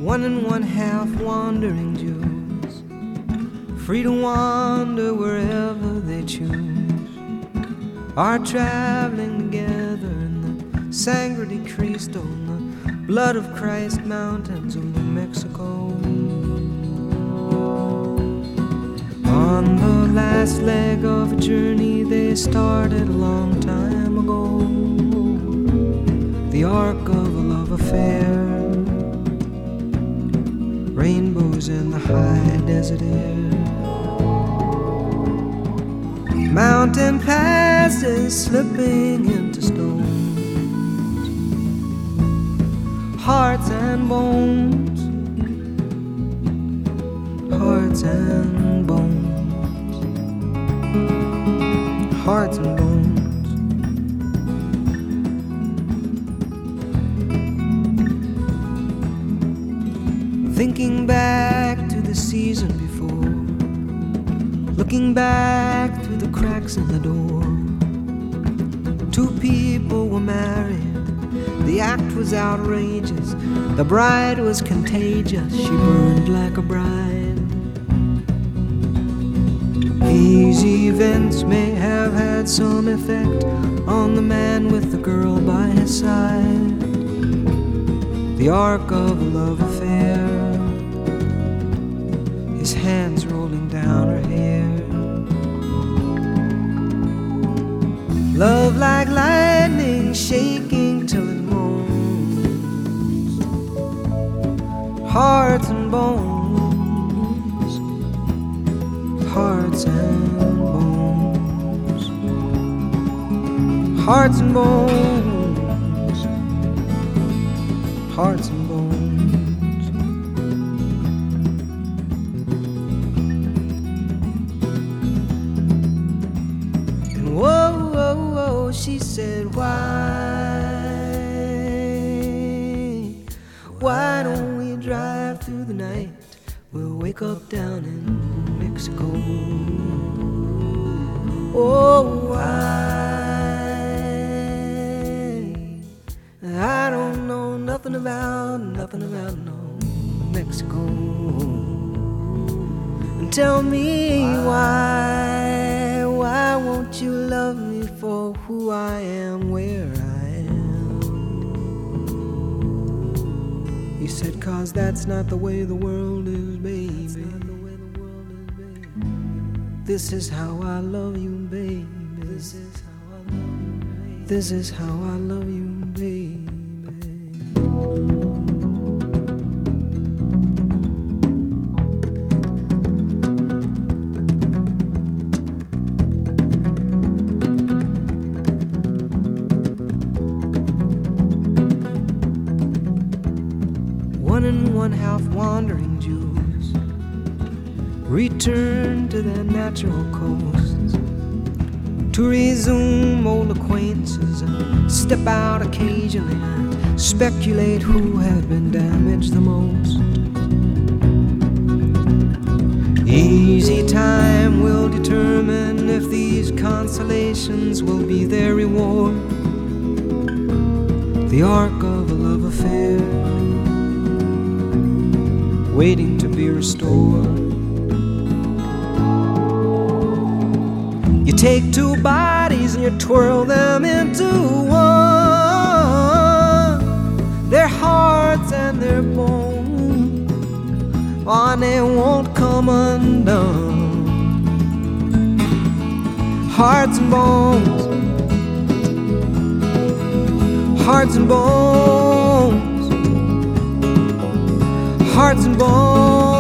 One and one half wandering Jews, free to wander wherever they choose, are traveling together in the Sangre de Cristo, in the blood of Christ mountains of New Mexico. On the last leg of a journey they started a long time ago, the arc of a love affair, rainbows in the high desert air, mountain passes slipping into stones, hearts and bones, hearts and bones, hearts and bones. Thinking back to the season before, looking back through the cracks in the door. Two people were married, the act was outrageous, the bride was contagious, she burned like a bride. These events may have had some effect on the man with the girl by his side, the arc of a love affair, his hands rolling down her hair. Love like lightning shaking till it moans, hearts and bones, hearts and bones, hearts and bones, hearts and bones. She said, why don't we drive through the night? We'll wake up down in Mexico. Oh, why? I don't know nothing about no Mexico. And tell me why won't you love me for who I am, where I am? He said, 'cause that's not the way the world is, baby. This is how I love you, baby. This is how I love you, baby. This is how I love you, baby. One and one half wandering Jews return to their natural coasts to resume old acquaintances and step out occasionally and speculate who had been damaged the most. Easy time will determine if these consolations will be their reward, the arc of a love affair waiting to be restored. You take two bodies and you twirl them into one, their hearts and their bones, oh, they won't come undone. Hearts and bones, hearts and bones, hearts and bones.